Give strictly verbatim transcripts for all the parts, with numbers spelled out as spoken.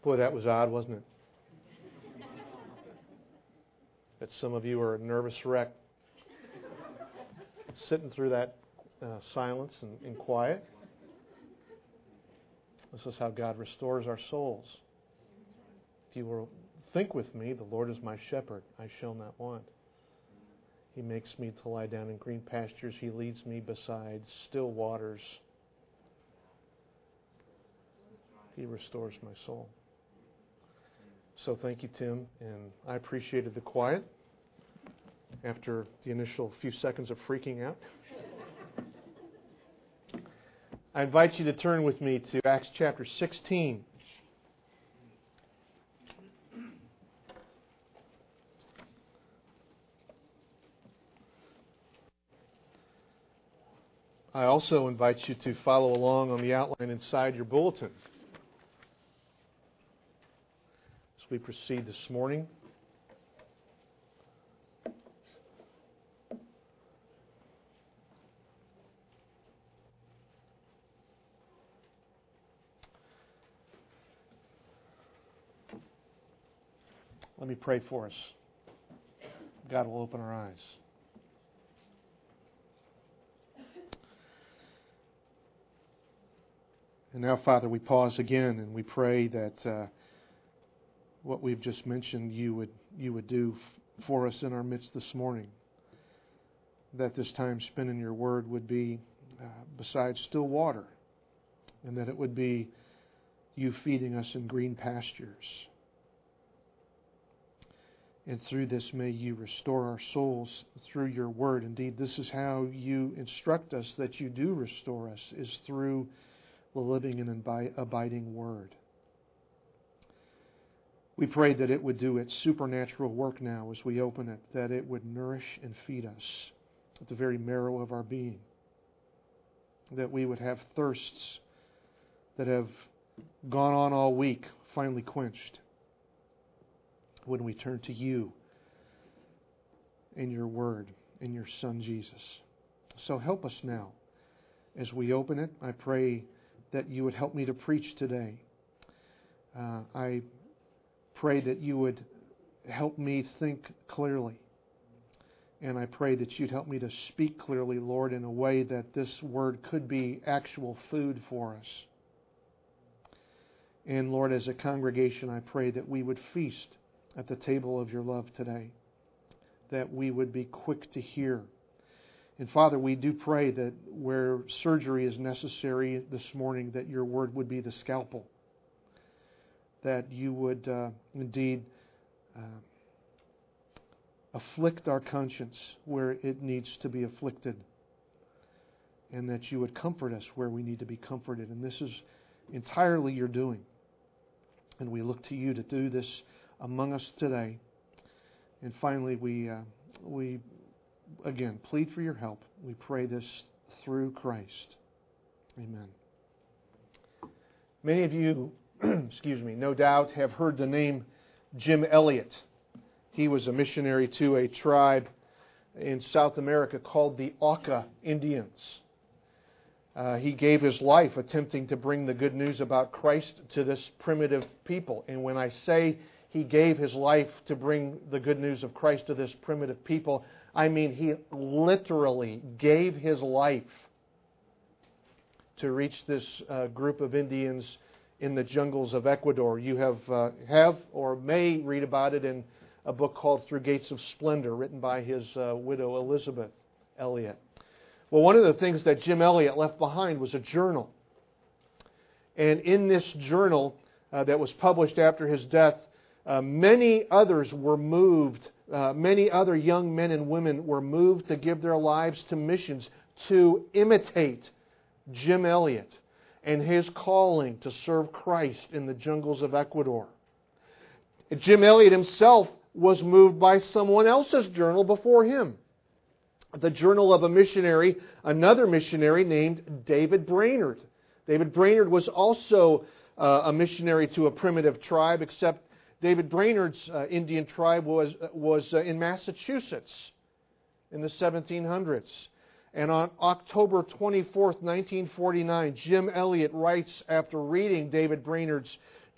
Boy, that was odd, wasn't it? That some of you are a nervous wreck, sitting through that uh, silence and, and quiet. This is how God restores our souls. If you will think with me, the Lord is my shepherd, I shall not want. He makes me to lie down in green pastures. He leads me beside still waters. He restores my soul. So thank you, Tim, and I appreciated the quiet after the initial few seconds of freaking out. I invite you to turn with me to Acts chapter sixteen. I also invite you to follow along on the outline inside your bulletin as we proceed this morning. Let me pray for us. God will open our eyes. And now, Father, we pause again and we pray that uh, what we've just mentioned you would you would do f- for us in our midst this morning. That this time spent in your word would be uh, beside still water, and that it would be you feeding us in green pastures. And through this may you restore our souls through your word. Indeed, this is how you instruct us that you do restore us, is through the living and abiding word. We pray that it would do its supernatural work now as we open it, that it would nourish and feed us at the very marrow of our being, that we would have thirsts that have gone on all week finally quenched when we turn to you and your word and your Son Jesus. So help us now as we open it. I pray that you would help me to preach today. Uh, I pray that you would help me think clearly. And I pray that you'd help me to speak clearly, Lord, in a way that this word could be actual food for us. And Lord, as a congregation, I pray that we would feast at the table of your love today, that we would be quick to hear. And Father, we do pray that where surgery is necessary this morning, that your word would be the scalpel, that you would uh, indeed uh, afflict our conscience where it needs to be afflicted, and that you would comfort us where we need to be comforted. And this is entirely your doing. And we look to you to do this among us today. And finally, we uh, we again plead for your help. We pray this through Christ. Amen. Many of you, excuse me, no doubt have heard the name Jim Elliot. He was a missionary to a tribe in South America called the Auca Indians. Uh, he gave his life attempting to bring the good news about Christ to this primitive people. And when I say he gave his life to bring the good news of Christ to this primitive people, I mean he literally gave his life to reach this uh, group of Indians in the jungles of Ecuador. You have uh, have or may read about it in a book called Through Gates of Splendor, written by his uh, widow Elizabeth Elliot. Well, one of the things that Jim Elliot left behind was a journal. And in this journal uh, that was published after his death, uh, many others were moved, uh, many other young men and women were moved to give their lives to missions, to imitate Jim Elliot and his calling to serve Christ in the jungles of Ecuador. Jim Elliot himself was moved by someone else's journal before him. The journal of a missionary, another missionary named David Brainerd. David Brainerd was also uh, a missionary to a primitive tribe, except David Brainerd's uh, Indian tribe was, was uh, in Massachusetts in the seventeen hundreds. And on October twenty-fourth, nineteen forty-nine, Jim Elliot writes after reading David Brainerd's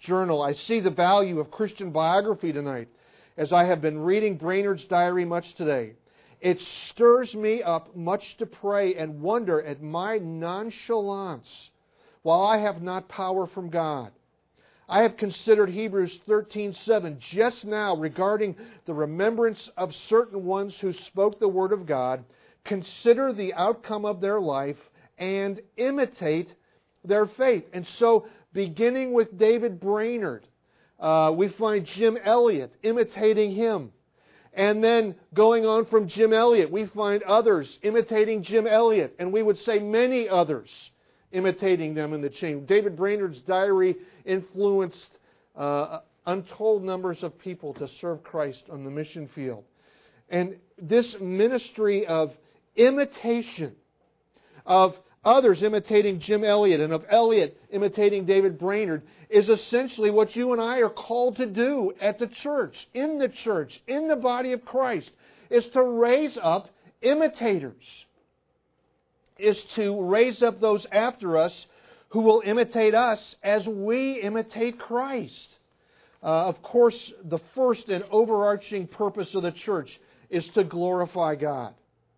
journal. I see the value of Christian biography tonight as I have been reading Brainerd's diary much today. It stirs me up much to pray and wonder at my nonchalance while I have not power from God. I have considered Hebrews thirteen seven just now regarding the remembrance of certain ones who spoke the Word of God. Consider the outcome of their life and imitate their faith. And so, beginning with David Brainerd, uh, we find Jim Elliot imitating him. And then going on from Jim Elliot, we find others imitating Jim Elliot. And we would say many others imitating them in the chain. David Brainerd's diary influenced uh, untold numbers of people to serve Christ on the mission field. And this ministry of imitation, of others imitating Jim Elliot and of Elliot imitating David Brainerd, is essentially what you and I are called to do at the church, in the church, in the body of Christ, is to raise up imitators, is to raise up those after us who will imitate us as we imitate Christ. Uh, of course, the first and overarching purpose of the church is to glorify God.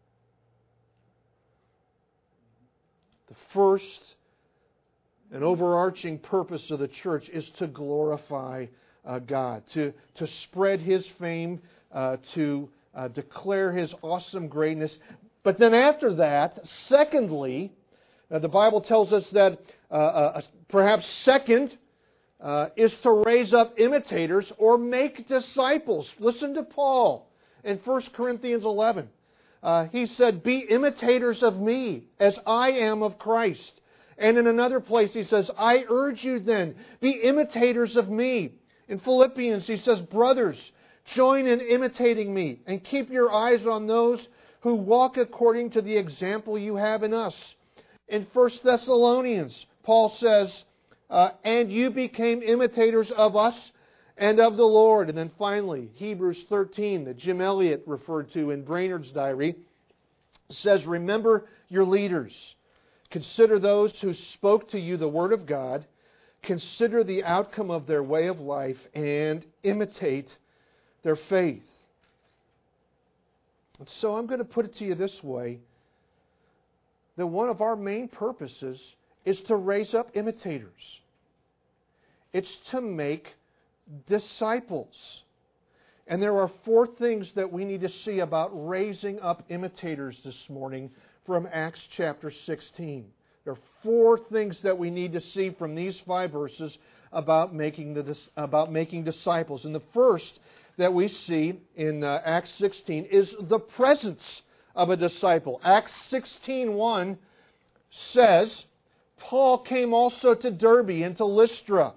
The first and overarching purpose of the church is to glorify uh, God, to, to spread His fame, uh, to uh, declare His awesome greatness. But then after that, secondly, uh, the Bible tells us that uh, uh, perhaps second uh, is to raise up imitators or make disciples. Listen to Paul in First Corinthians eleven. Uh, he said, "Be imitators of me, as I am of Christ." And in another place he says, "I urge you then, be imitators of me." In Philippians he says, "Brothers, join in imitating me, and keep your eyes on those who walk according to the example you have in us." In First Thessalonians, Paul says, uh, "And you became imitators of us and of the Lord." And then finally, Hebrews thirteen, that Jim Elliot referred to in Brainerd's diary, says, "Remember your leaders. Consider those who spoke to you the Word of God. Consider the outcome of their way of life and imitate their faith." And so I'm going to put it to you this way, that one of our main purposes is to raise up imitators. It's to make disciples. And there are four things that we need to see about raising up imitators this morning from Acts chapter sixteen. There are four things that we need to see from these five verses about making the about making disciples. And the first that we see in uh, Acts sixteen is the presence of a disciple. Acts sixteen one says, "Paul came also to Derbe and to Lystra.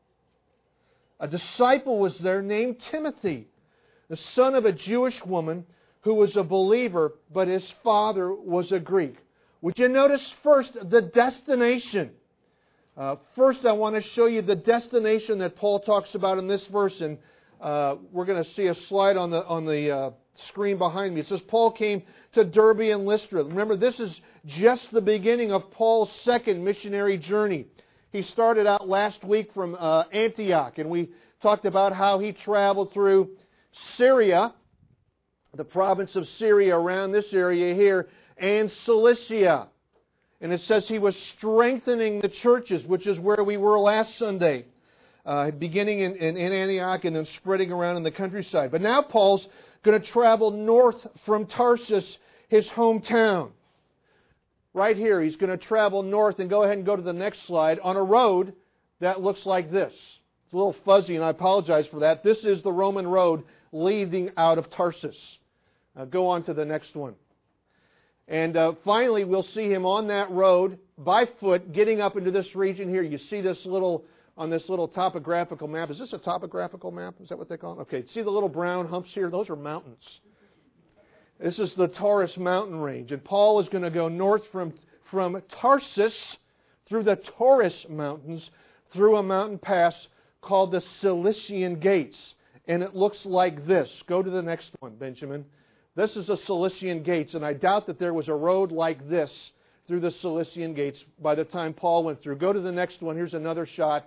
A disciple was there named Timothy, the son of a Jewish woman who was a believer, but his father was a Greek." Would you notice first the destination? Uh, first, I want to show you the destination that Paul talks about in this verse, and uh, we're going to see a slide on the on the uh, screen behind me. It says Paul came to Derbe and Lystra. Remember, this is just the beginning of Paul's second missionary journey. He started out last week from uh, Antioch, and we talked about how he traveled through Syria, the province of Syria around this area here, and Cilicia. And it says he was strengthening the churches, which is where we were last Sunday, uh, beginning in, in, in Antioch and then spreading around in the countryside. But now Paul's going to travel north from Tarsus, his hometown. Right here, he's going to travel north, and go ahead and go to the next slide, on a road that looks like this. It's a little fuzzy, and I apologize for that. This is the Roman road leading out of Tarsus. Uh, go on to the next one. And uh, finally, we'll see him on that road, by foot, getting up into this region here. You see this little, on this little topographical map. Is this a topographical map? Is that what they call it? Okay, see the little brown humps here? Those are mountains. This is the Taurus mountain range. And Paul is going to go north from, from Tarsus, through the Taurus mountains, through a mountain pass called the Cilician Gates. And it looks like this. Go to the next one, Benjamin. This is the Cilician Gates, and I doubt that there was a road like this through the Cilician Gates by the time Paul went through. Go to the next one. Here's another shot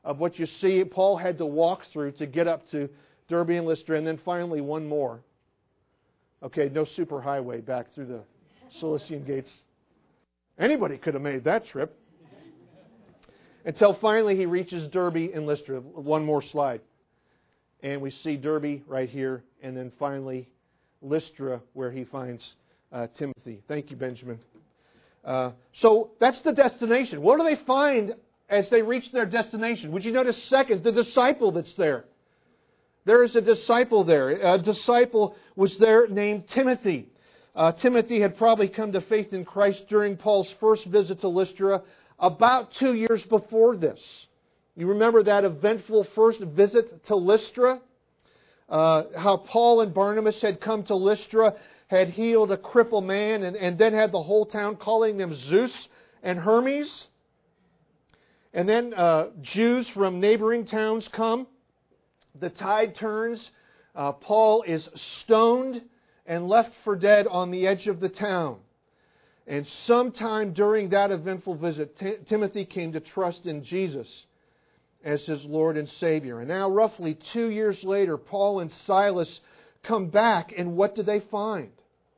of what you see Paul had to walk through to get up to Derbe and Lystra, and then finally one more. Okay, no superhighway back through the Cilician gates. Anybody could have made that trip. Until finally he reaches Derbe and Lystra. One more slide. And we see Derbe right here, and then finally Lystra where he finds uh, Timothy. Thank you, Benjamin. Uh, so that's the destination. What do they find as they reach their destination? Would you notice second, the disciple that's there? There is a disciple there. A disciple was there named Timothy. Uh, Timothy had probably come to faith in Christ during Paul's first visit to Lystra about two years before this. You remember that eventful first visit to Lystra? Uh, how Paul and Barnabas had come to Lystra, had healed a crippled man, and, and then had the whole town calling them Zeus and Hermes. And then uh, Jews from neighboring towns come. The tide turns. Uh, Paul is stoned and left for dead on the edge of the town. And sometime during that eventful visit, T- Timothy came to trust in Jesus as his Lord and Savior. And now, roughly two years later, Paul and Silas come back, and what do they find?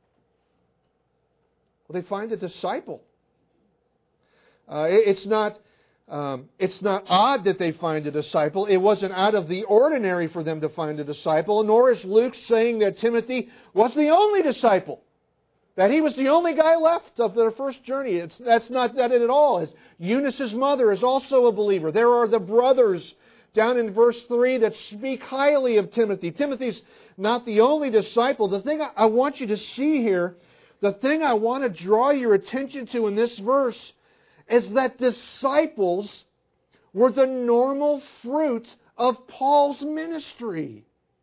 Well, they find a disciple. Uh, it's not... Um, it's not odd that they find a disciple. It wasn't out of the ordinary for them to find a disciple, nor is Luke saying that Timothy was the only disciple, that he was the only guy left of their first journey. It's, that's not that at all. It's, Eunice's mother is also a believer. There are the brothers down in verse three that speak highly of Timothy. Timothy's not the only disciple. The thing I want you to see here, the thing I want to draw your attention to in this verse, is that disciples were the normal fruit of Paul's ministry.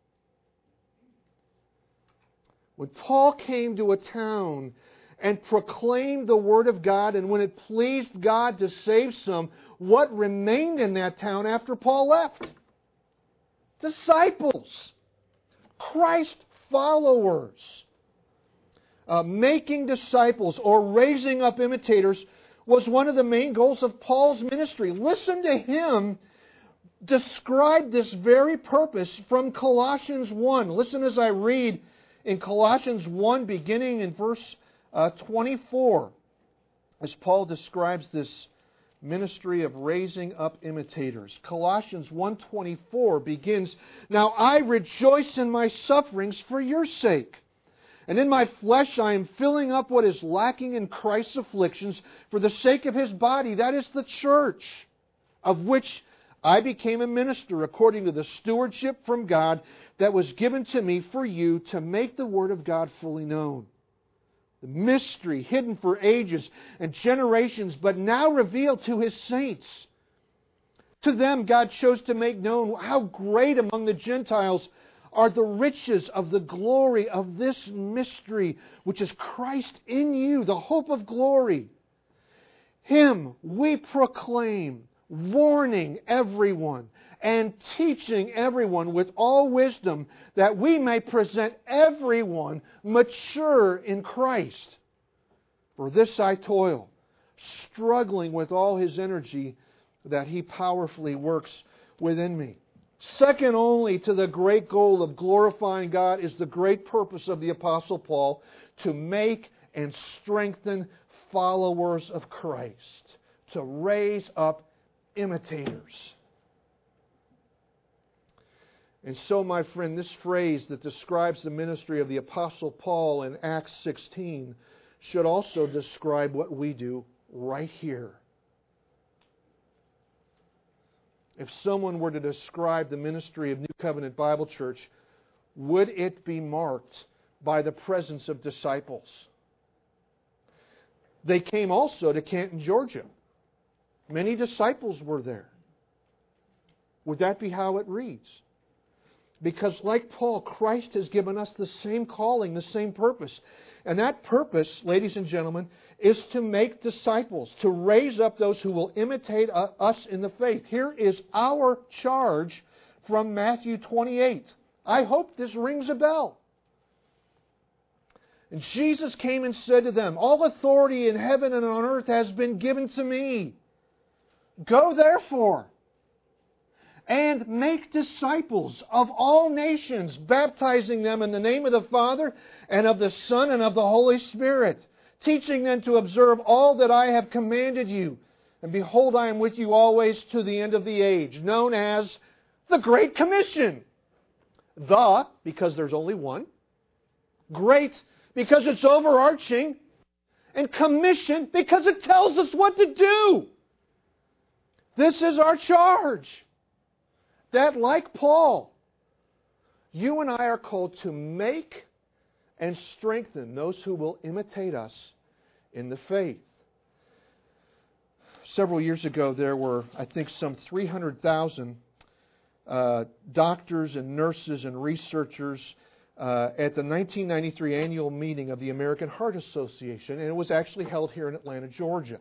When Paul came to a town and proclaimed the Word of God, and when it pleased God to save some, what remained in that town after Paul left? Disciples. Christ followers. Uh, making disciples or raising up imitators was one of the main goals of Paul's ministry. Listen to him describe this very purpose from Colossians one. Listen as I read in Colossians one, beginning in verse uh, twenty-four, as Paul describes this ministry of raising up imitators. Colossians one twenty-four begins, "Now I rejoice in my sufferings for your sake. And in my flesh I am filling up what is lacking in Christ's afflictions for the sake of His body, that is the church, of which I became a minister according to the stewardship from God that was given to me for you to make the Word of God fully known. The mystery hidden for ages and generations, but now revealed to His saints. To them God chose to make known how great among the Gentiles are the riches of the glory of this mystery, which is Christ in you, the hope of glory. Him we proclaim, warning everyone and teaching everyone with all wisdom, that we may present everyone mature in Christ. For this I toil, struggling with all His energy that He powerfully works within me." Second only to the great goal of glorifying God is the great purpose of the Apostle Paul to make and strengthen followers of Christ, to raise up imitators. And so, my friend, this phrase that describes the ministry of the Apostle Paul in Acts sixteen should also describe what we do right here. If someone were to describe the ministry of New Covenant Bible Church, would it be marked by the presence of disciples? They came also to Canton, Georgia. Many disciples were there. Would that be how it reads? Because like Paul, Christ has given us the same calling, the same purpose. And that purpose, ladies and gentlemen, is to make disciples, to raise up those who will imitate us in the faith. Here is our charge from Matthew twenty-eight. I hope this rings a bell. And Jesus came and said to them, "All authority in heaven and on earth has been given to me. Go therefore and make disciples of all nations, baptizing them in the name of the Father and of the Son and of the Holy Spirit, teaching them to observe all that I have commanded you. And behold, I am with you always to the end of the age, known as the Great Commission. The, because there's only one. Great, because it's overarching. And commission, because it tells us what to do. This is our charge. That, like Paul, you and I are called to make and strengthen those who will imitate us in the faith. Several years ago, there were, I think, some three hundred thousand uh, doctors and nurses and researchers uh, at the nineteen ninety-three annual meeting of the American Heart Association, and it was actually held here in Atlanta, Georgia.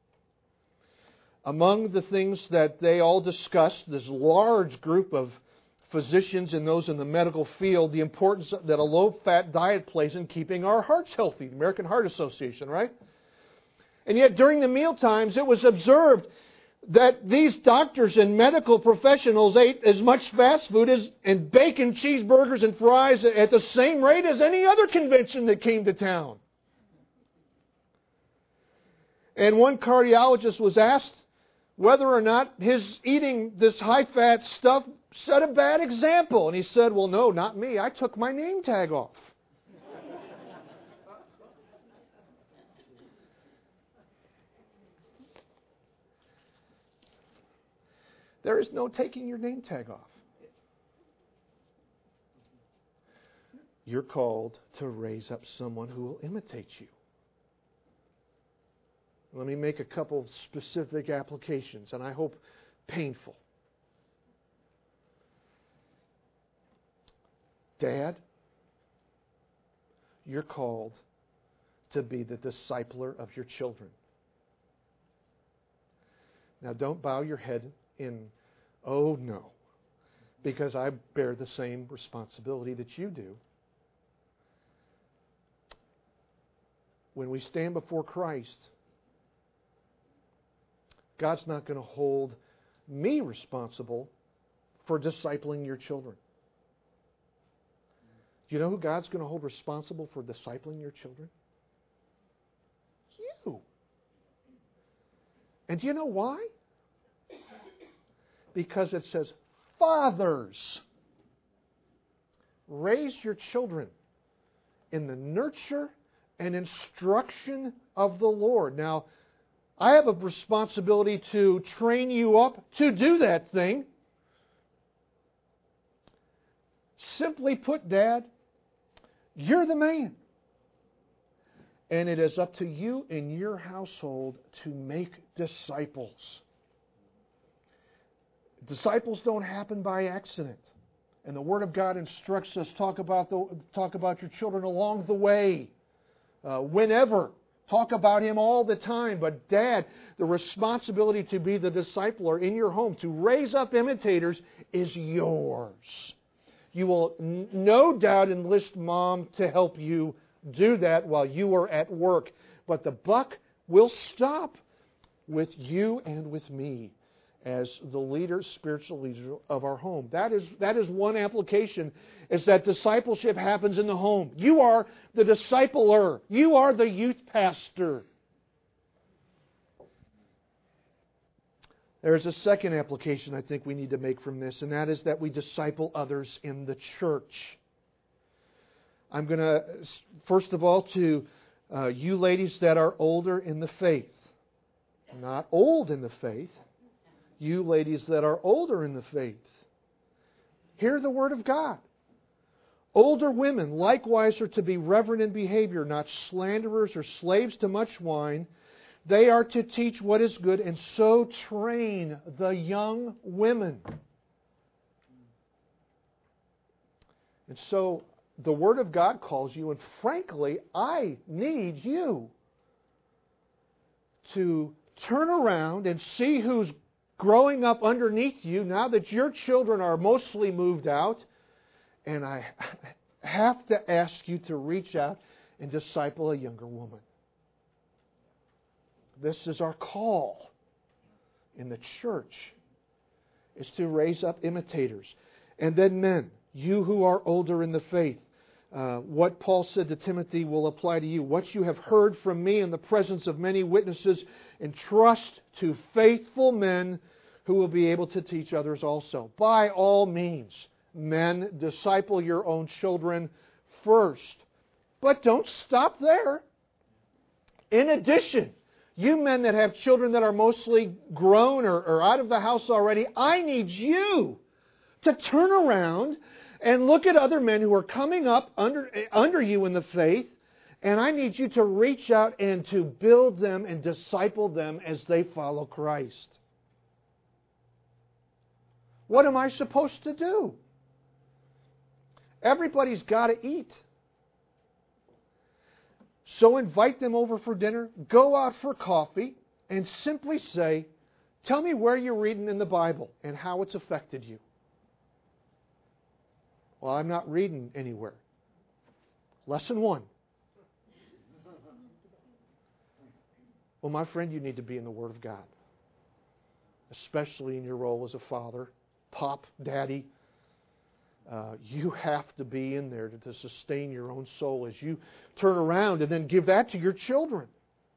Among the things that they all discussed, this large group of physicians and those in the medical field, the importance that a low-fat diet plays in keeping our hearts healthy. The American Heart Association, right? And yet during the meal times, it was observed that these doctors and medical professionals ate as much fast food as and bacon, cheeseburgers, and fries at the same rate as any other convention that came to town. And one cardiologist was asked whether or not his eating this high-fat stuff set a bad example. And he said, well, no, not me. I took my name tag off. There is no taking your name tag off. You're called to raise up someone who will imitate you. Let me make a couple specific applications, and I hope painful. Dad, you're called to be the discipler of your children. Now, don't bow your head in, oh no, because I bear the same responsibility that you do. When we stand before Christ, God's not going to hold me responsible for discipling your children. Do you know who God's going to hold responsible for discipling your children? You. And do you know why? Because it says, fathers, raise your children in the nurture and instruction of the Lord. Now, I have a responsibility to train you up to do that thing. Simply put, Dad, you're the man. And it is up to you in your household to make disciples. Disciples don't happen by accident. And the Word of God instructs us, talk about the, talk about your children along the way. Uh, whenever. Talk about Him all the time. But Dad, the responsibility to be the discipler in your home, to raise up imitators, is yours. You will n- no doubt enlist Mom to help you do that while you are at work. But the buck will stop with you and with me as the leader, spiritual leader of our home. That is, that is one application, is that discipleship happens in the home. You are the discipler. You are the youth pastor. There's a second application I think we need to make from this, and that is that we disciple others in the church. I'm going to, first of all, to uh, you ladies that are older in the faith. Not old in the faith. You ladies that are older in the faith. Hear the Word of God. Older women likewise are to be reverent in behavior, not slanderers or slaves to much wine. They are to teach what is good and so train the young women. And so the Word of God calls you, and frankly, I need you to turn around and see who's growing up underneath you now that your children are mostly moved out. And I have to ask you to reach out and disciple a younger woman. This is our call in the church. is to raise up imitators. And then men, you who are older in the faith, uh, what Paul said to Timothy will apply to you. What you have heard from me in the presence of many witnesses, entrust to faithful men who will be able to teach others also. By all means, men, disciple your own children first. But don't stop there. In addition, you men that have children that are mostly grown or, or out of the house already, I need you to turn around and look at other men who are coming up under, under you in the faith, and I need you to reach out and to build them and disciple them as they follow Christ. What am I supposed to do? Everybody's got to eat. So invite them over for dinner, go out for coffee, and simply say, tell me where you're reading in the Bible and how it's affected you. Well, I'm not reading anywhere. Lesson one. Well, my friend, you need to be in the Word of God, especially in your role as a father, pop, daddy. Uh, you have to be in there to, to sustain your own soul as you turn around and then give that to your children.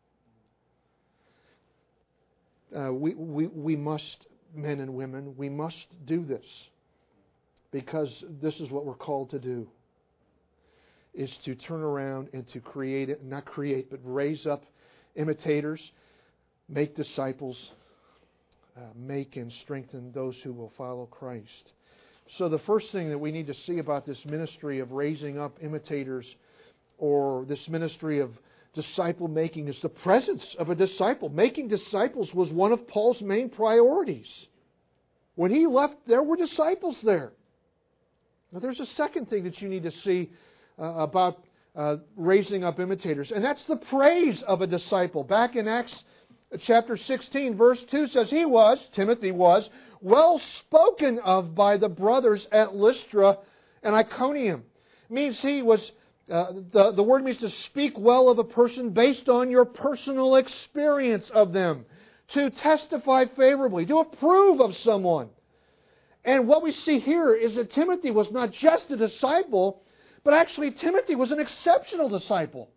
Uh, we, we, we must, men and women, we must do this because this is what we're called to do, is to turn around and to create it, not create, but raise up imitators, make disciples, uh, make and strengthen those who will follow Christ. So the first thing that we need to see about this ministry of raising up imitators, or this ministry of disciple making, is the presence of a disciple. Making disciples was one of Paul's main priorities. When he left, there were disciples there. Now there's a second thing that you need to see uh, about uh, raising up imitators, and that's the praise of a disciple. Back in Acts chapter sixteen, verse two says, he was, Timothy was, well spoken of by the brothers at Lystra and Iconium. It means he was, uh, the, the word means to speak well of a person based on your personal experience of them, to testify favorably, to approve of someone. And what we see here is that Timothy was not just a disciple, but actually Timothy was an exceptional disciple,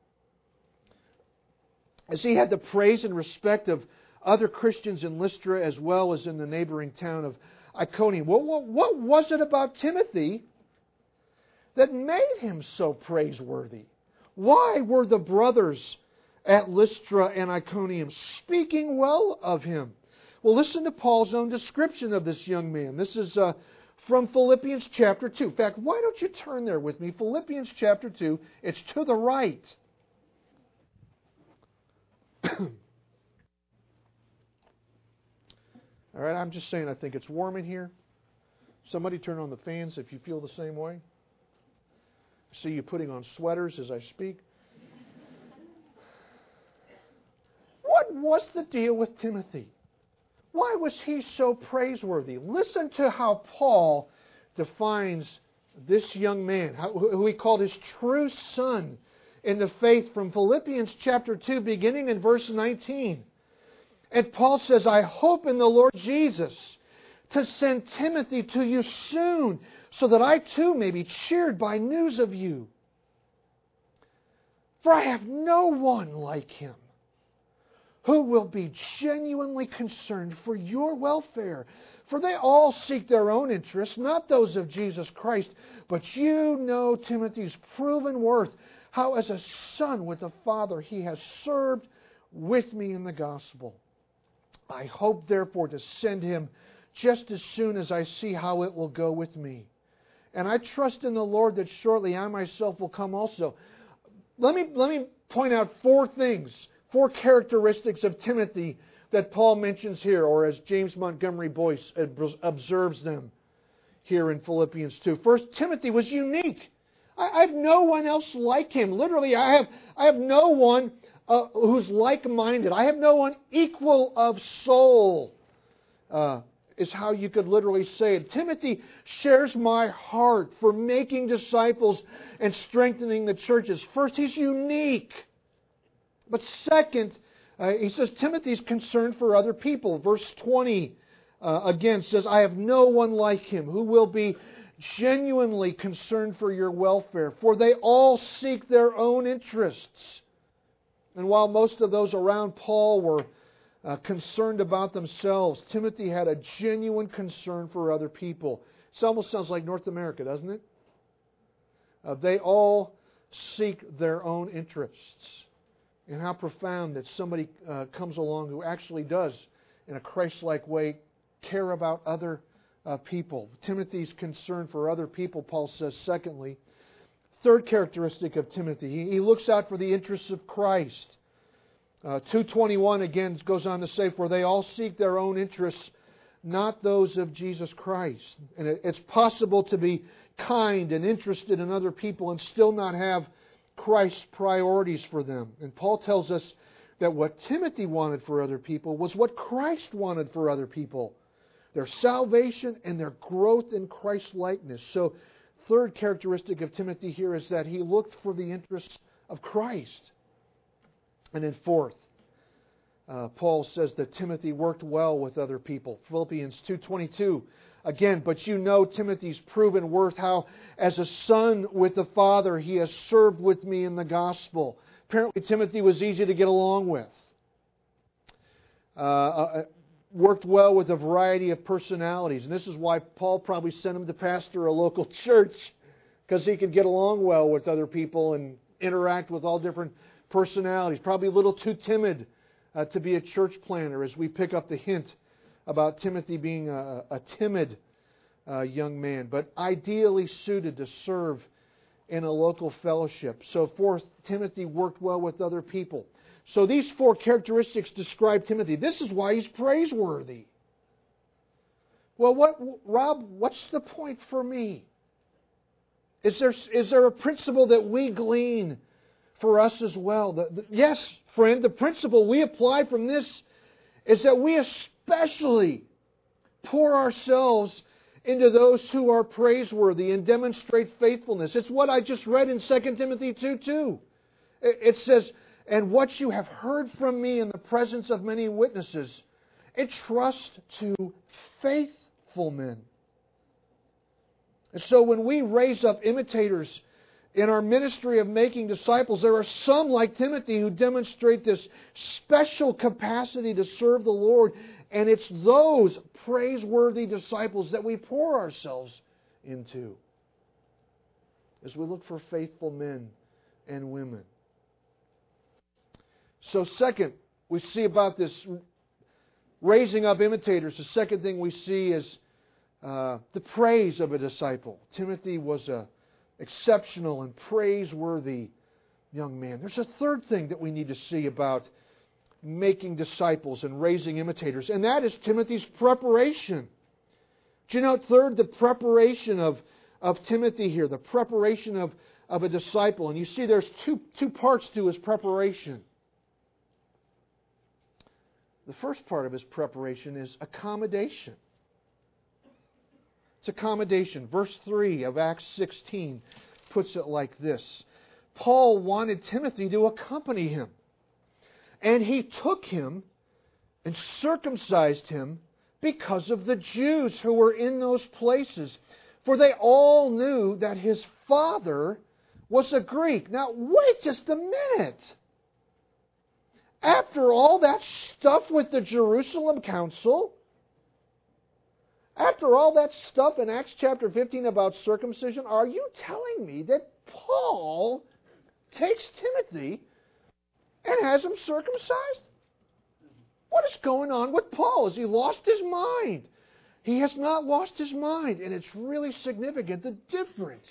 as he had the praise and respect of other Christians in Lystra as well as in the neighboring town of Iconium. Well, what, what was it about Timothy that made him so praiseworthy? Why were the brothers at Lystra and Iconium speaking well of him? Well, listen to Paul's own description of this young man. This is uh, from Philippians chapter two. In fact, why don't you turn there with me? Philippians chapter two. It's to the right. All right, I'm just saying I think it's warm in here. Somebody turn on the fans if you feel the same way. I see you putting on sweaters as I speak. What was the deal with Timothy? Why was he so praiseworthy? Listen to how Paul defines this young man, who he called his true son in the faith, from Philippians chapter two, beginning in verse nineteen. And Paul says, I hope in the Lord Jesus to send Timothy to you soon, so that I too may be cheered by news of you. For I have no one like him who will be genuinely concerned for your welfare. For they all seek their own interests, not those of Jesus Christ. But you know Timothy's proven worth, how as a son with the Father he has served with me in the gospel. I hope, therefore, to send him just as soon as I see how it will go with me. And I trust in the Lord that shortly I myself will come also. Let me, let me point out four things, four characteristics of Timothy that Paul mentions here, or as James Montgomery Boyce observes them here in Philippians two. First, Timothy was unique. I, I have no one else like him. Literally, I have, I have no one Uh, who's like-minded. I have no one equal of soul, uh, is how you could literally say it. Timothy shares my heart for making disciples and strengthening the churches. First, he's unique. But second, uh, he says Timothy's concerned for other people. Verse twenty uh, again says, I have no one like him who will be genuinely concerned for your welfare, for they all seek their own interests. And while most of those around Paul were uh, concerned about themselves, Timothy had a genuine concern for other people. It almost sounds like North America, doesn't it? Uh, they all seek their own interests. And how profound that somebody uh, comes along who actually does, in a Christ-like way, care about other uh, people. Timothy's concern for other people, Paul says, secondly. Third characteristic of Timothy, he, he looks out for the interests of Christ. Uh, two twenty-one again goes on to say, for they all seek their own interests, not those of Jesus Christ. And it, it's possible to be kind and interested in other people and still not have Christ's priorities for them. And Paul tells us that what Timothy wanted for other people was what Christ wanted for other people. Their salvation and their growth in Christ's likeness. So, third characteristic of Timothy here is that he looked for the interests of Christ. And then fourth, uh, Paul says that Timothy worked well with other people. Philippians two twenty-two. Again, but you know Timothy's proven worth, how as a son with the Father he has served with me in the gospel. Apparently Timothy was easy to get along with. Uh, uh, worked well with a variety of personalities. And this is why Paul probably sent him to pastor a local church, because he could get along well with other people and interact with all different personalities. Probably a little too timid uh, to be a church planter, as we pick up the hint about Timothy being a, a timid uh, young man, but ideally suited to serve in a local fellowship. So fourth, Timothy worked well with other people. So these four characteristics describe Timothy. This is why he's praiseworthy. Well, what, Rob, what's the point for me? Is there, is there a principle that we glean for us as well? The, the, yes, friend, the principle we apply from this is that we especially pour ourselves into those who are praiseworthy and demonstrate faithfulness. It's what I just read in Second Timothy two two. It says, and what you have heard from me in the presence of many witnesses, entrust to faithful men. And so when we raise up imitators in our ministry of making disciples, there are some like Timothy who demonstrate this special capacity to serve the Lord. And it's those praiseworthy disciples that we pour ourselves into as we look for faithful men and women. So second, we see about this raising up imitators. The second thing we see is uh, the praise of a disciple. Timothy was an exceptional and praiseworthy young man. There's a third thing that we need to see about making disciples and raising imitators, and that is Timothy's preparation. Do you note, third, the preparation of, of Timothy here, the preparation of, of a disciple. And you see there's two, two parts to his preparation. The first part of his preparation is accommodation. It's accommodation. Verse three of Acts sixteen puts it like this. Paul wanted Timothy to accompany him. And he took him and circumcised him because of the Jews who were in those places. For they all knew that his father was a Greek. Now, wait just a minute. After all that stuff with the Jerusalem Council, after all that stuff in Acts chapter fifteen about circumcision, are you telling me that Paul takes Timothy and has him circumcised? What is going on with Paul? Has he lost his mind? He has not lost his mind, and it's really significant, the difference.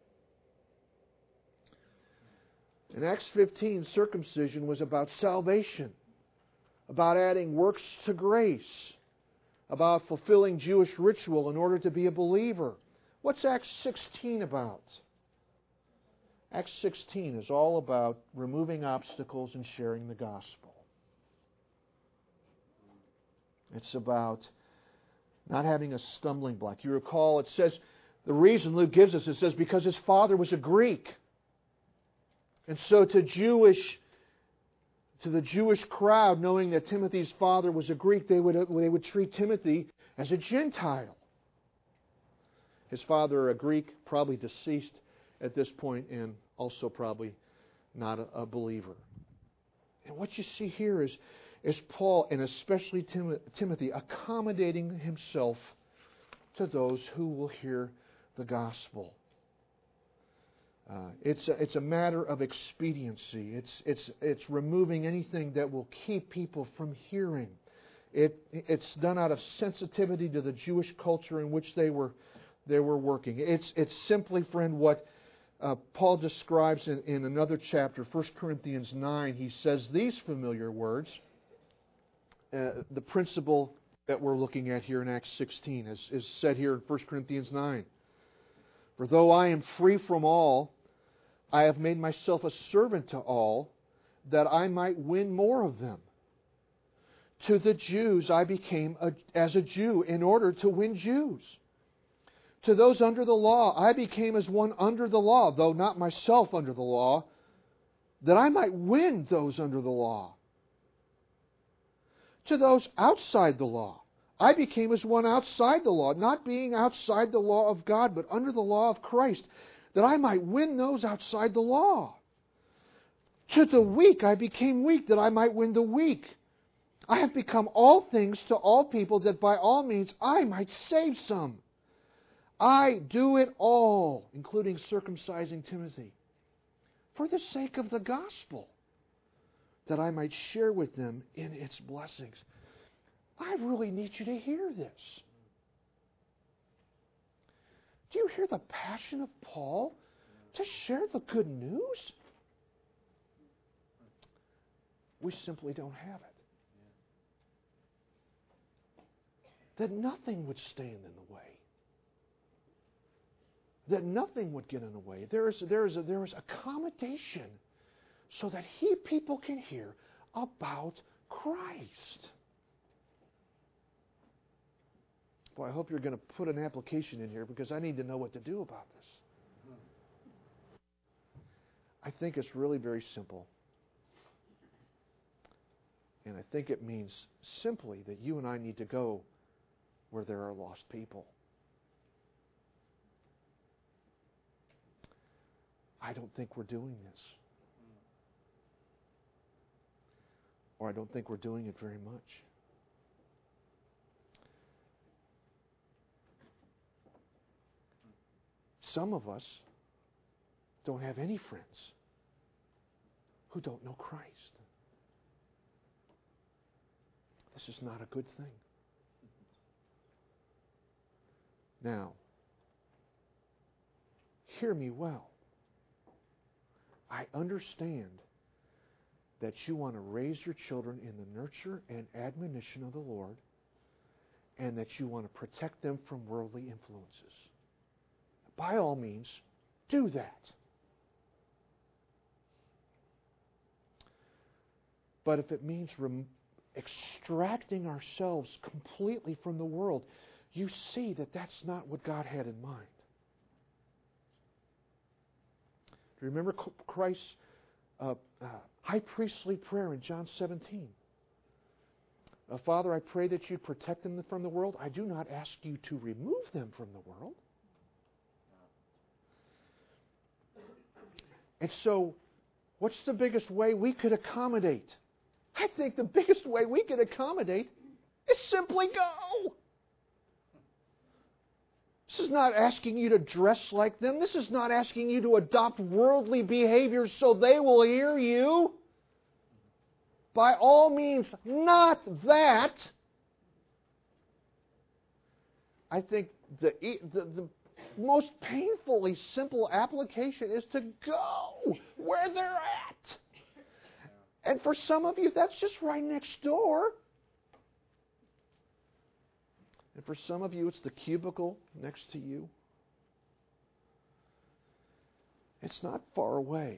In Acts fifteen, circumcision was about salvation, about adding works to grace, about fulfilling Jewish ritual in order to be a believer. What's Acts sixteen about? Acts sixteen is all about removing obstacles and sharing the gospel. It's about not having a stumbling block. You recall, it says, the reason Luke gives us, it says, because his father was a Greek. And so to Jewish To the Jewish crowd, knowing that Timothy's father was a Greek, they would, they would treat Timothy as a Gentile. His father, a Greek, probably deceased at this point, and also probably not a, a believer. And what you see here is, is Paul, and especially Tim, Timothy, accommodating himself to those who will hear the gospel. Uh, it's a, it's a matter of expediency. It's it's it's removing anything that will keep people from hearing. It it's done out of sensitivity to the Jewish culture in which they were they were working. It's it's simply, friend, what uh, Paul describes in, in another chapter, First Corinthians nine. He says these familiar words. Uh, the principle that we're looking at here in Acts sixteen is, is said here in First Corinthians nine. For though I am free from all, I have made myself a servant to all, that I might win more of them. To the Jews I became a, as a Jew in order to win Jews. To those under the law I became as one under the law, though not myself under the law, that I might win those under the law. To those outside the law I became as one outside the law, not being outside the law of God, but under the law of Christ, that I might win those outside the law. To the weak I became weak, that I might win the weak. I have become all things to all people, that by all means I might save some. I do it all, including circumcising Timothy, for the sake of the gospel, that I might share with them in its blessings. I really need you to hear this. Do you hear the passion of Paul to share the good news? We simply don't have it. That nothing would stand in the way. That nothing would get in the way. There is, there is, a, there is accommodation so that he, people can hear about Christ. Well, I hope you're going to put an application in here, because I need to know what to do about this. I think it's really very simple. And I think it means simply that you and I need to go where there are lost people. I don't think we're doing this. Or I don't think we're doing it very much. Some of us don't have any friends who don't know Christ. This is not a good thing. Now, hear me well. I understand that you want to raise your children in the nurture and admonition of the Lord, and that you want to protect them from worldly influences. By all means, do that. But if it means rem- extracting ourselves completely from the world, you see that that's not what God had in mind. Do you remember Christ's uh, uh, high priestly prayer in John seventeen? Uh, Father, I pray that you protect them from the world. I do not ask you to remove them from the world. And so, what's the biggest way we could accommodate? I think the biggest way we could accommodate is simply go. This is not asking you to dress like them. This is not asking you to adopt worldly behaviors so they will hear you. By all means, not that. I think the, the, the most painfully simple application is to go where they're at. And for some of you, that's just right next door. And for some of you, it's the cubicle next to you. It's not far away.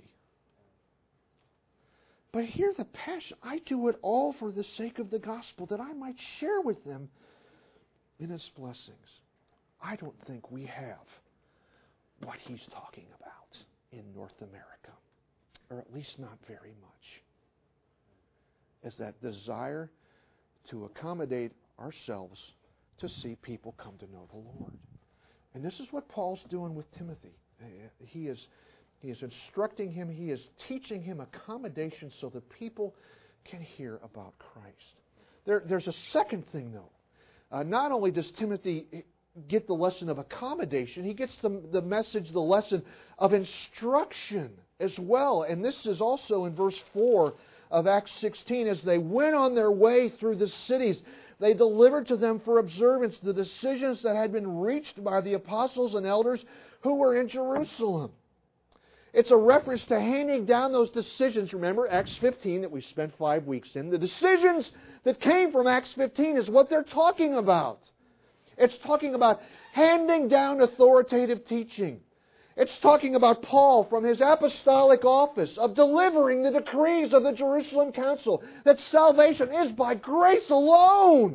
But hear the passion. I do it all for the sake of the gospel, that I might share with them in its blessings. I don't think we have what he's talking about in North America, or at least not very much. is that desire to accommodate ourselves to see people come to know the Lord. And this is what Paul's doing with Timothy. He is, he is instructing him, he is teaching him accommodation so that people can hear about Christ. There, there's a second thing, though. Uh, not only does Timothy get the lesson of accommodation, he gets the, the message, the lesson of instruction as well. And this is also in verse four of Acts sixteen. As they went on their way through the cities, they delivered to them for observance the decisions that had been reached by the apostles and elders who were in Jerusalem. It's a reference to handing down those decisions. Remember, Acts fifteen that we spent five weeks in. The decisions that came from Acts fifteen is what they're talking about. It's talking about handing down authoritative teaching. It's talking about Paul from his apostolic office of delivering the decrees of the Jerusalem Council that salvation is by grace alone.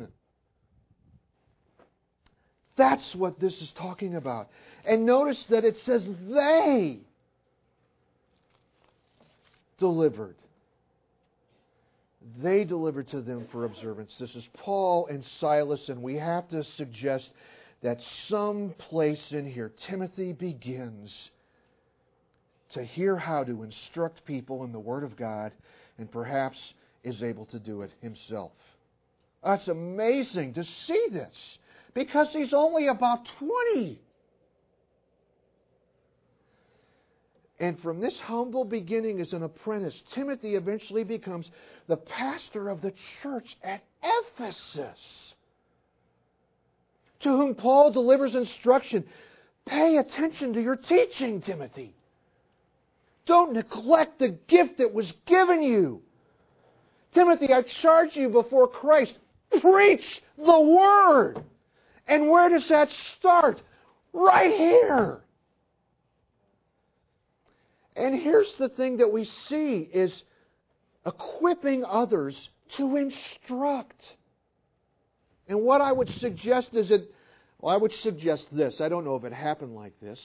That's what this is talking about. And notice that it says they delivered. They delivered to them for observance. This is Paul and Silas, and we have to suggest that some place in here Timothy begins to hear how to instruct people in the Word of God, and perhaps is able to do it himself. It's amazing to see this, because he's only about twenty. And from this humble beginning as an apprentice, Timothy eventually becomes the pastor of the church at Ephesus, to whom Paul delivers instruction. Pay attention to your teaching, Timothy. Don't neglect the gift that was given you. Timothy, I charge you before Christ, preach the Word. And where does that start? Right here. And here's the thing that we see is equipping others to instruct. And what I would suggest is that, well, I would suggest this. I don't know if it happened like this.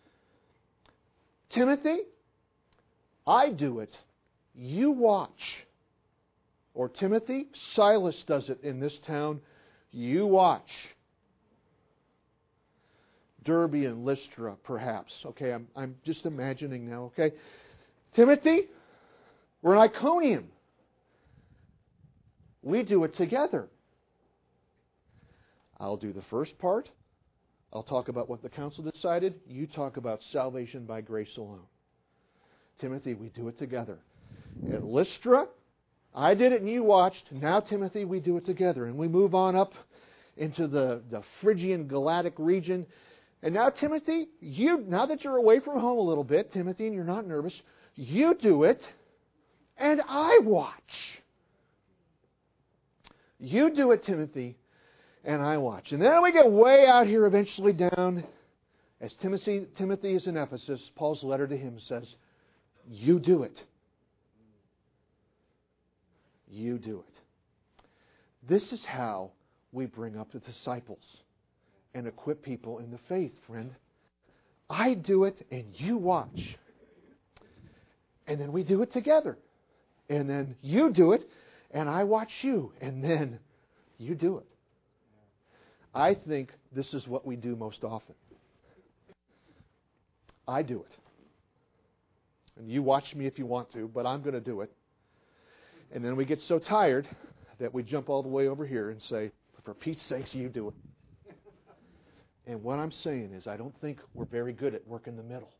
Timothy, I do it. You watch. Or Timothy, Silas does it in this town. You watch. Derbe and Lystra, perhaps. Okay, I'm, I'm just imagining now, okay? Timothy, we're in Iconium. We do it together. I'll do the first part. I'll talk about what the council decided. You talk about salvation by grace alone. Timothy, we do it together. At Lystra, I did it and you watched. Now, Timothy, we do it together. And we move on up into the, the Phrygian Galatic region. And now, Timothy, you now that you're away from home a little bit, Timothy, and you're not nervous, you do it, and I watch. You do it, Timothy, and I watch. And then we get way out here eventually down, as Timothy, Timothy is in Ephesus, Paul's letter to him says, you do it. You do it. This is how we bring up the disciples and equip people in the faith, friend. I do it and you watch. And then we do it together. And then you do it and I watch you. And then you do it. I think this is what we do most often. I do it. And you watch me if you want to, but I'm going to do it. And then we get so tired that we jump all the way over here and say, for Pete's sakes, you do it. And what I'm saying is I don't think we're very good at work in the middle.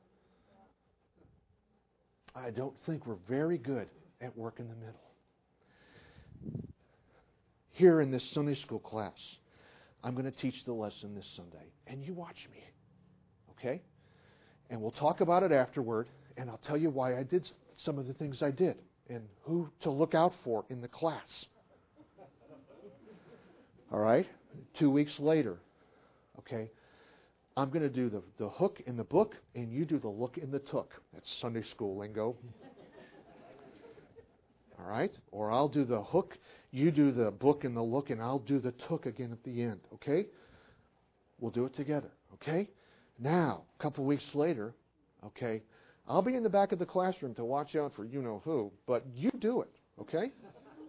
I don't think we're very good at work in the middle. Here in this Sunday school class, I'm going to teach the lesson this Sunday. And you watch me. Okay? And we'll talk about it afterward. And I'll tell you why I did some of the things I did. And who to look out for in the class. All right? Two weeks later. Okay, I'm going to do the, the hook in the book, and you do the look in the took. That's Sunday school lingo. All right? Or I'll do the hook, you do the book and the look, and I'll do the took again at the end. Okay? We'll do it together. Okay? Now, a couple weeks later, okay, I'll be in the back of the classroom to watch out for you-know-who, but you do it. Okay?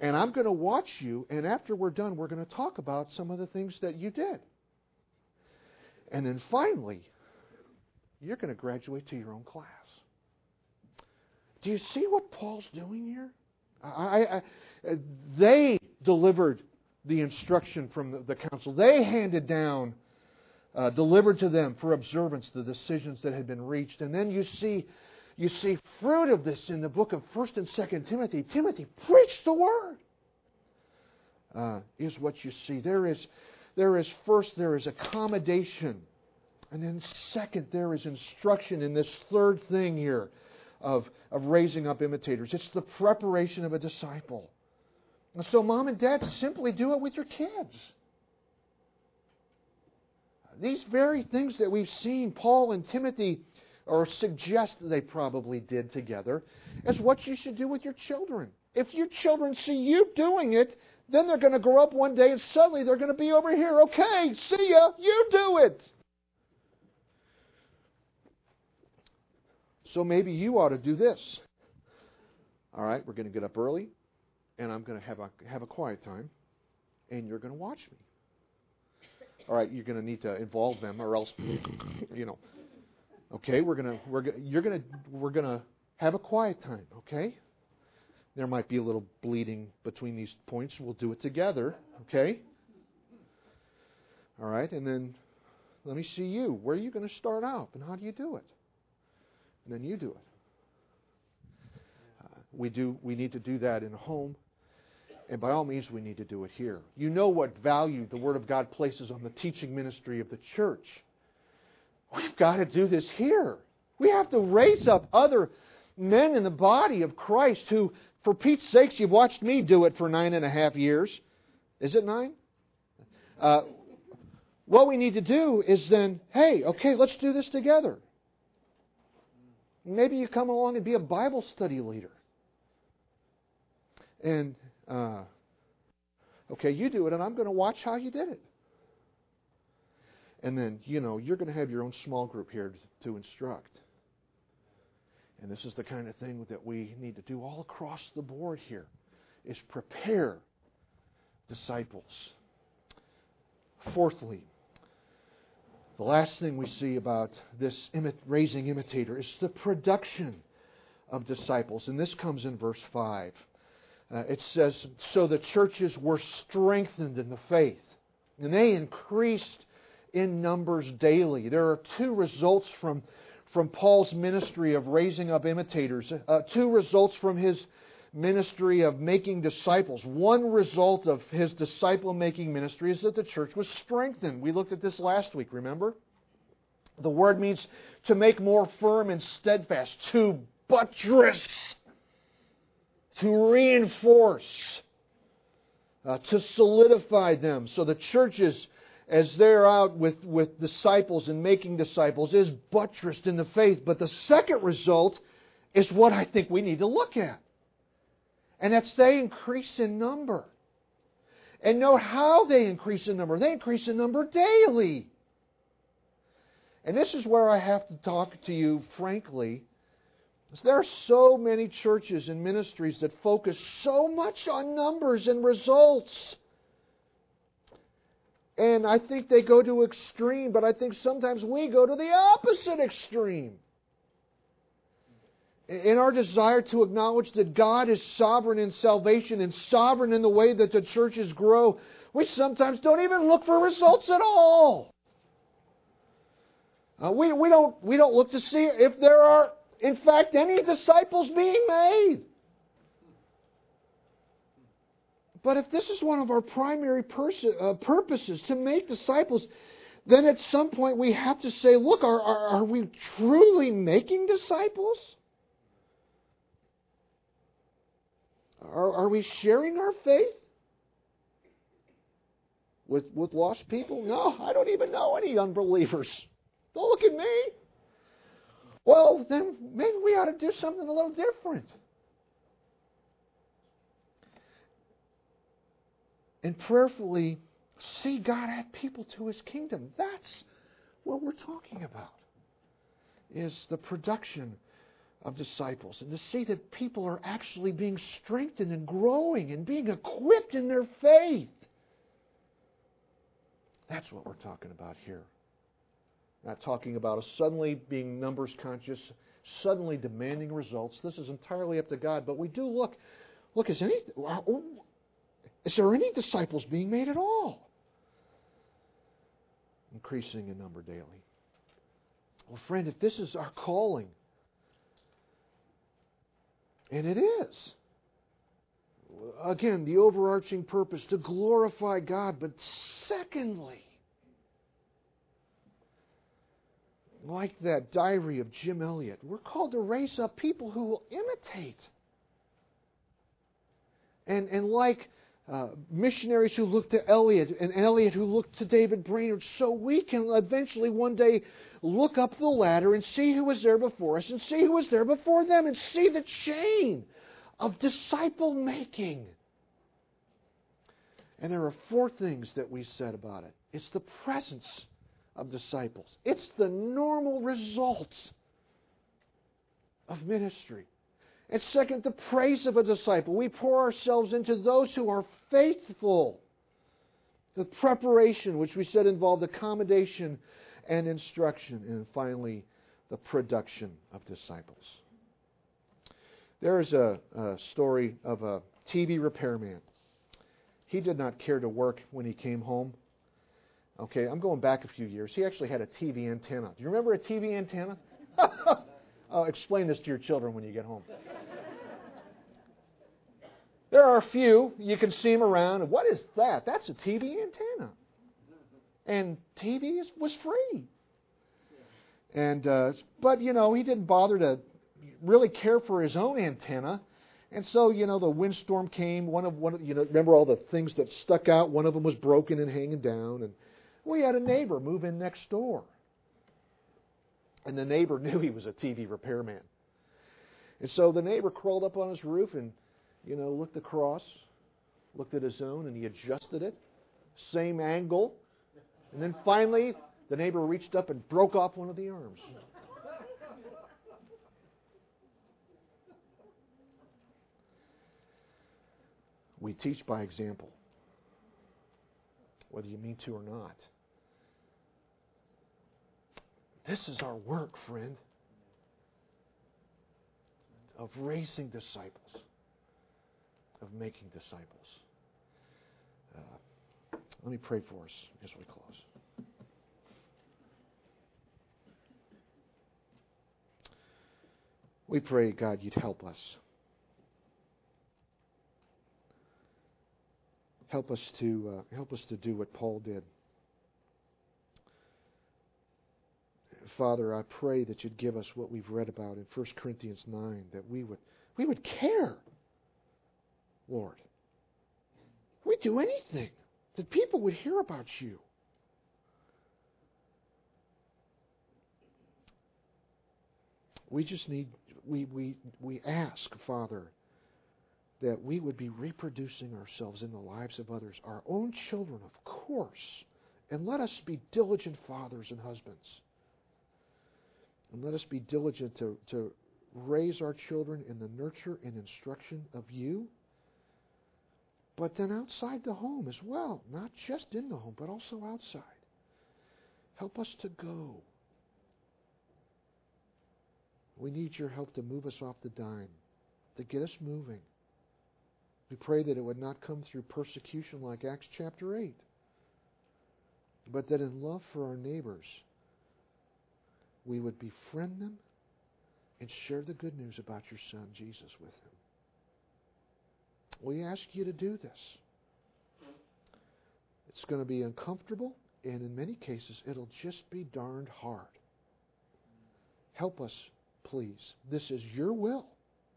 And I'm going to watch you, and after we're done, we're going to talk about some of the things that you did. And then finally, you're going to graduate to your own class. Do you see what Paul's doing here? I, I, they delivered the instruction from the, the council. They handed down, uh, delivered to them for observance the decisions that had been reached. And then you see, you see fruit of this in the book of First and Second Timothy. Timothy, preach the word. Uh, is what you see. There is, there is first there is accommodation, and then second there is instruction in this third thing here of of raising up imitators. It's the preparation of a disciple. And so, mom and dad, simply do it with your kids. These very things that we've seen Paul and Timothy, or suggest they probably did together, is what you should do with your children. If your children see you doing it, then they're going to grow up one day and suddenly they're going to be over here. Okay, see ya, you do it. So maybe you ought to do this. All right, we're going to get up early, and I'm going to have a have a quiet time, and you're going to watch me. All right, you're going to need to involve them, or else, you know. Okay, we're going to we're you're going to we're going to have a quiet time. Okay. There might be a little bleeding between these points. We'll do it together. Okay. All right, and then let me see you. Where are you going to start out, and how do you do it? And then you do it. Uh, we do. We need to do that in a home, and by all means, we need to do it here. You know what value the Word of God places on the teaching ministry of the church. We've got to do this here. We have to raise up other men in the body of Christ who, for Pete's sakes, you've watched me do it for nine and a half years. Is it nine? Uh, what we need to do is then, hey, okay, let's do this together. Maybe you come along and be a Bible study leader. And, uh, okay, you do it, and I'm going to watch how you did it. And then, you know, you're going to have your own small group here to, to instruct. And this is the kind of thing that we need to do all across the board here, is prepare disciples. Fourthly, the last thing we see about this imi- raising imitator is the production of disciples. And this comes in verse five. Uh, it says, so the churches were strengthened in the faith, and they increased in numbers daily. There are two results from, from Paul's ministry of raising up imitators. Uh, two results from his ministry of making disciples. One result of his disciple-making ministry is that the church was strengthened. We looked at this last week, remember? The word means to make more firm and steadfast, to buttress, to reinforce, uh, to solidify them. So the churches, as they're out with, with disciples and making disciples, is buttressed in the faith. But the second result is what I think we need to look at. And that's they increase in number. And note how they increase in number. They increase in number daily. And this is where I have to talk to you frankly. There are so many churches and ministries that focus so much on numbers and results. And I think they go to extreme, but I think sometimes we go to the opposite extreme. In our desire to acknowledge that God is sovereign in salvation and sovereign in the way that the churches grow, we sometimes don't even look for results at all. Uh, we, we, don't, we don't look to see if there are, in fact, any disciples being made. But if this is one of our primary pers- uh, purposes, to make disciples, then at some point we have to say, look, are, are, are we truly making disciples? Are, are we sharing our faith with, with lost people? No, I don't even know any unbelievers. Don't look at me. Well, then maybe we ought to do something a little different. And prayerfully see God add people to His kingdom. That's what we're talking about, is the production of disciples and to see that people are actually being strengthened and growing and being equipped in their faith. That's what we're talking about here. Not talking about us suddenly being numbers conscious, suddenly demanding results. This is entirely up to God. But we do look, look, is, any, is there any disciples being made at all? Increasing in number daily. Well, friend, if this is our calling, and it is, again, the overarching purpose, to glorify God, but secondly, like that diary of Jim Elliot, we're called to raise up people who will imitate. And, and like uh, missionaries who looked to Elliot, and Elliot who looked to David Brainerd, so we can eventually one day look up the ladder and see who was there before us and see who was there before them and see the chain of disciple making. And there are four things that we said about it. It's the presence of disciples. It's the normal results of ministry. And second, the praise of a disciple. We pour ourselves into those who are faithful. The preparation, which we said involved accommodation and instruction. And finally, the production of disciples. There is a, a story of a T V repairman. He did not care to work when he came home. Okay, I'm going back a few years. He actually had a T V antenna. Do you remember a T V antenna? uh, explain this to your children when you get home. There are a few. You can see them around. What is that? That's a T V antenna. And T V is, was free. And uh, but, you know, he didn't bother to really care for his own antenna. And so, you know, the windstorm came. One of, one of, you know, remember all the things that stuck out? One of them was broken and hanging down. And we had a neighbor move in next door. And the neighbor knew he was a T V repairman. And so the neighbor crawled up on his roof and, you know, looked across, looked at his own, and he adjusted it. Same angle. And then finally, the neighbor reached up and broke off one of the arms. We teach by example, whether you mean to or not. This is our work, friend, of raising disciples, of making disciples. Uh, let me pray for us as we close. We pray, God, you'd help us. Help us to uh, help us to do what Paul did. Father, I pray that you'd give us what we've read about in First Corinthians nine, that we would we would care, Lord. We'd do anything that people would hear about you. We just need we we we ask, Father, that we would be reproducing ourselves in the lives of others, our own children, of course, and let us be diligent fathers and husbands. And let us be diligent to, to raise our children in the nurture and instruction of you, but then outside the home as well, not just in the home, but also outside. Help us to go. We need your help to move us off the dime, to get us moving. We pray that it would not come through persecution like Acts chapter eight, but that in love for our neighbors, we would befriend them and share the good news about your Son, Jesus, with them. We ask you to do this. It's going to be uncomfortable, and in many cases, it'll just be darned hard. Help us, please. This is your will.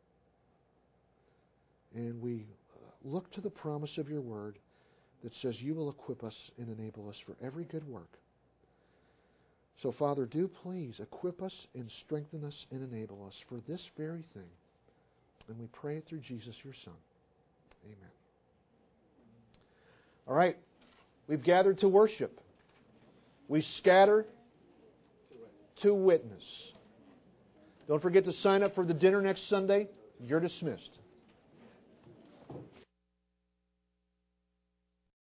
And we look to the promise of your word that says you will equip us and enable us for every good work. So, Father, do please equip us and strengthen us and enable us for this very thing. And we pray it through Jesus, your Son. Amen. All right. We've gathered to worship. We scatter to witness. Don't forget to sign up for the dinner next Sunday. You're dismissed.